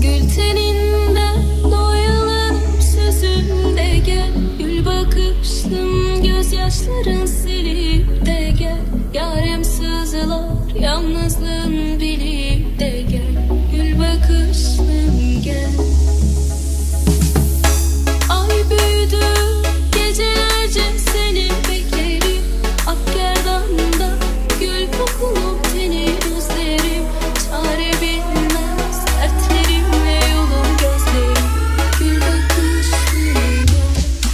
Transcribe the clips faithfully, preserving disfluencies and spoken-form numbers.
Gül teninden doyalım sözümde gel. Gül bakışlım gözyaşların silip de gel. Yarem sızılar yalnızlığın bilip de gel. Gül bakışlım gel. Ay büyüdü gecelerce seni beklerim. Ak gerdanda gül kokulu tenin özlerim. Çare bilmez dertlerimle yolum gözlerim. Gül bakışlım gel.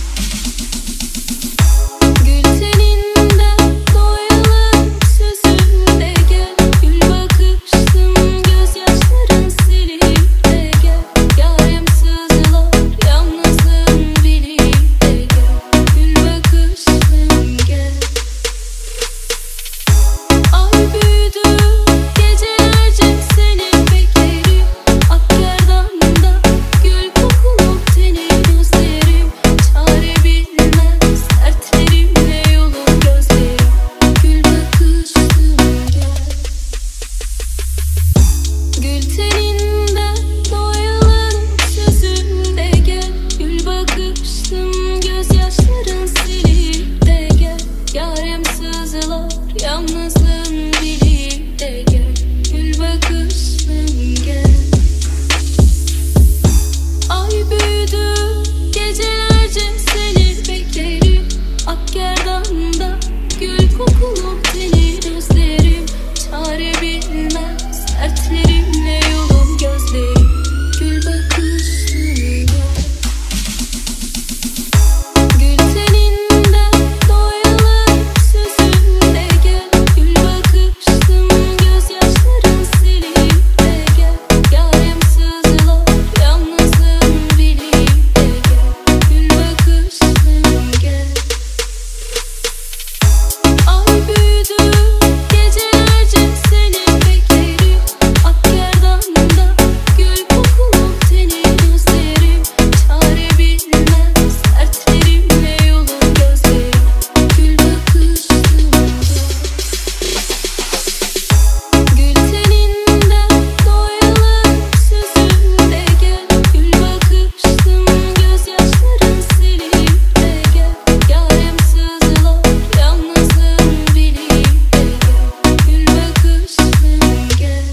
Gül teninden doyalım sözümde gel. Gül bakışlım gözyaşların silip de gel. Yarem sızılar yalnızlığın bilip de gel. Gül bakışlım gel. Ay büyüdü gecelerce seni beklerim. Ak gerdanda gül kokulu tenin özlerim. Çare bilmez dertlerimle yolum gözlerim. Gül bakışlım gel. Gül teninden doyalım sözümde gel. Gül bakışlım gözyaşların silip de gel. Yarem sızılar yalnızlığın bilip de gel. Gül bakışlım gel. Ay büyüdü gecelerce seni beklerim. Ak gerdanda gül kokulu tenin özlerim. Çare bilmez dertlerimle yolum gözlerim. Gül bakışlım gel. Gül teninden doyalım sözümde gel. Gül bakışlım gözyaşların silip de gel. Yarem sızılar yalnızlığın bilip de gel. Gül bakışlım gel. Ay büyüdü gecelerce seni beklerim. Ak gerdanda gül kokulu tenin özlerim. Çare bilmez dertlerimle yolum gözlerim. Gül bakışlım gel. Gül teninden doyalım sözümde gel. Gül bakışlım gözyaşların silip de gel. Yarem sızılar yalnızlığın bilip de gel. Gül bakışlım gel.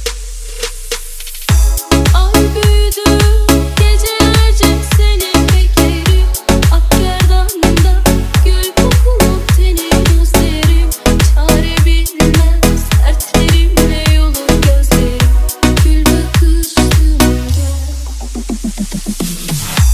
Ay büyüdü gecelerce seni beklerim. Ak gerdanda gül kokulu tenin özlerim. Çare bilmez dertlerimle yolum gözlerim. Gül bakışlım gel.